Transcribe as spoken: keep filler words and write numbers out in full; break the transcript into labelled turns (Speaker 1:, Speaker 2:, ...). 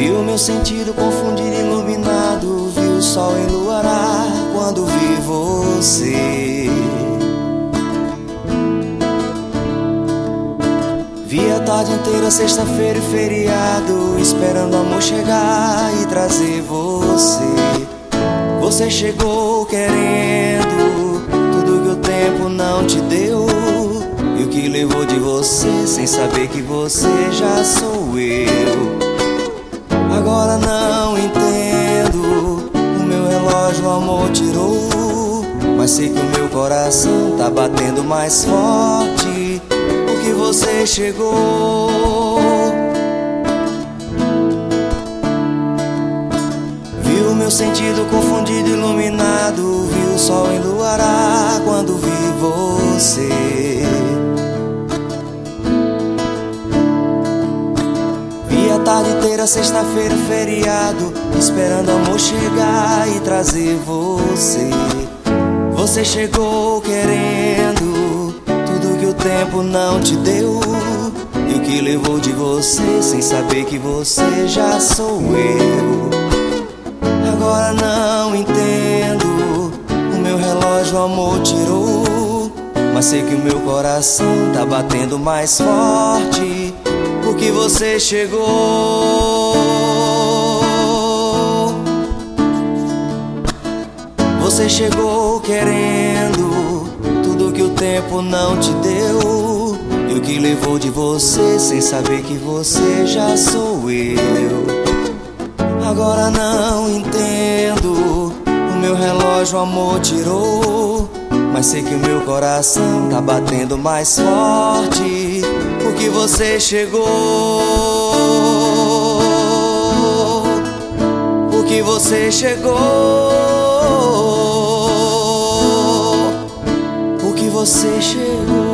Speaker 1: Viu meu sentido confundido e iluminado, viu o sol enluarar quando vi você. Vi a tarde inteira, sexta-feira e feriado, esperando o amor chegar e trazer você. Você chegou querendo tudo que o tempo não te deu, e o que levou de você sem saber que você já sou eu. Agora não entendo, o meu relógio o amor tirou, mas sei que o meu coração tá batendo mais forte porque você chegou. Viu meu sentido confundido e iluminado, viu o sol enluarar quando vi você. Vi a tarde inteira, sexta-feira e feriado, esperando o amor chegar e trazer você. Você chegou querendo tudo que o tempo não te deu, e o que levou de você sem saber que você já sou eu. Agora não entendo, o meu relógio o amor tirou, mas sei que o meu coração tá batendo mais forte porque você chegou. Você chegou querendo tudo que o tempo não te deu, e o que levou de você sem saber que você já sou eu. Agora não entendo, o meu relógio o amor tirou, mas sei que o meu coração tá batendo mais forte porque você chegou. Porque você chegou. Porque você chegou.